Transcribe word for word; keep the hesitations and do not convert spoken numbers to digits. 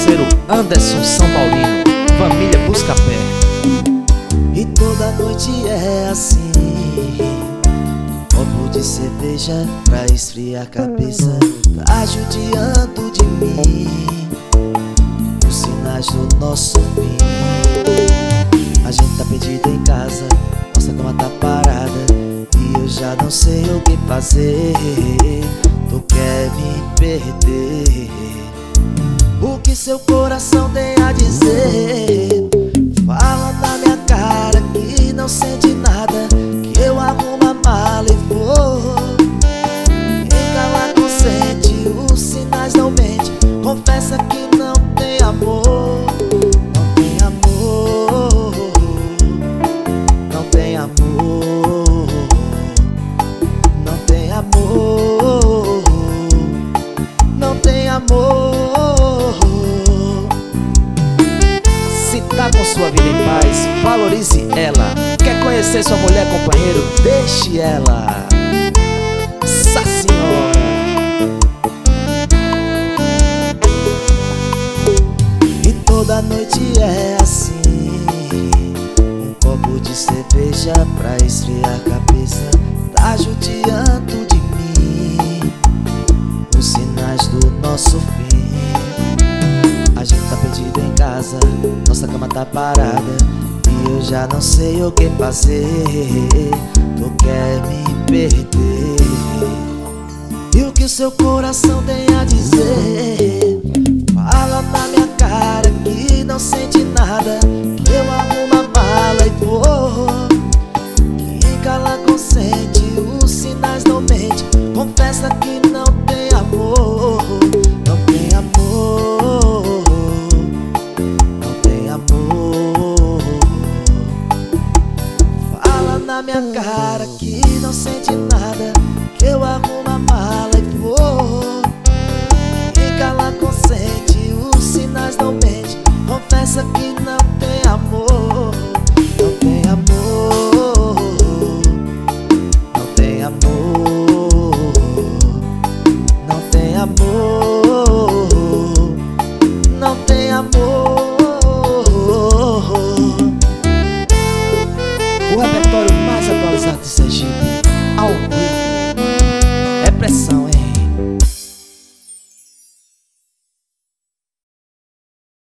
parceiro Anderson São Paulino, família Buscapé. E toda noite é assim, copo de cerveja pra esfriar a cabeça. Tá judiando de mim, os sinais do nosso fim. A gente tá perdido em casa, nossa cama tá parada e eu já não sei o que fazer. Tu quer me perder? O que seu coração tem a dizer? Fala na minha cara que não sente nada, que eu arrumo a mala e vou. Quem cala consente, os sinais não mente. Confessa que não tem amor. Não tem amor. Não tem amor. Não tem amor. Não tem amor. Se tá com sua vida em paz, valorize ela. Quer conhecer sua mulher, companheiro? Deixe ela. Essa senhora. E toda noite é assim, um copo de cerveja pra esfriar a cabeça. Tá judiando de mim, os sinais do nosso fim. A gente tá perdido em casa, nossa cama tá parada e eu já não sei o que fazer. Tu quer me perder? E o que seu coração tem a dizer? Fala na minha cara que não sente nada, que eu arrumo a mala e vou. Quem cala consente, os sinais não mente. Confessa que não tem amor. Não tem amor. Não tem amor. Fala na minha cara que não sente nada, que eu arrumo a mala e vou. Quem cala consente, os sinais não mente. Confessa que não tem amor.